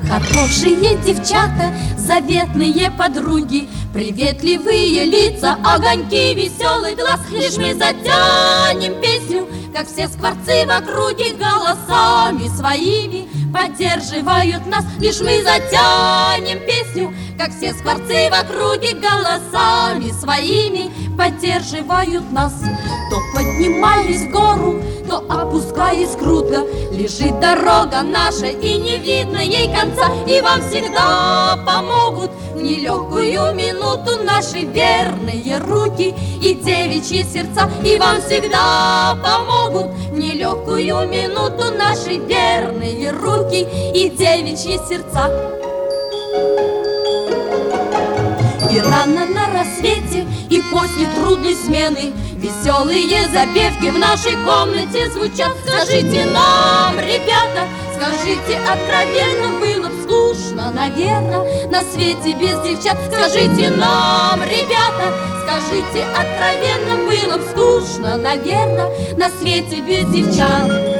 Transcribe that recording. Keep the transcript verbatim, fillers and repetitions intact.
Хорошие девчата, заветные подруги, приветливые лица, огоньки, веселый глаз. Лишь мы затянем песню, как все скворцы в округе, голосами своими поддерживают нас. Лишь мы затянем песню, как все скворцы в округе, голосами своими поддерживают нас. То поднимаясь в гору, то опускаясь круто, лежит дорога наша, и не видно ей конца. И вам всегда помогут в нелегкую минуту наши верные руки и девичьи сердца. И вам всегда помогут в нелегкую минуту наши верные руки и девичьи сердца. И рано на рассвете, и после трудной смены веселые запевки в нашей комнате звучат. Скажите нам, ребята, скажите откровенно, было б скучно, наверно, на свете без девчат. Скажите нам, ребята, скажите откровенно, было б скучно, наверно, на свете без девчат.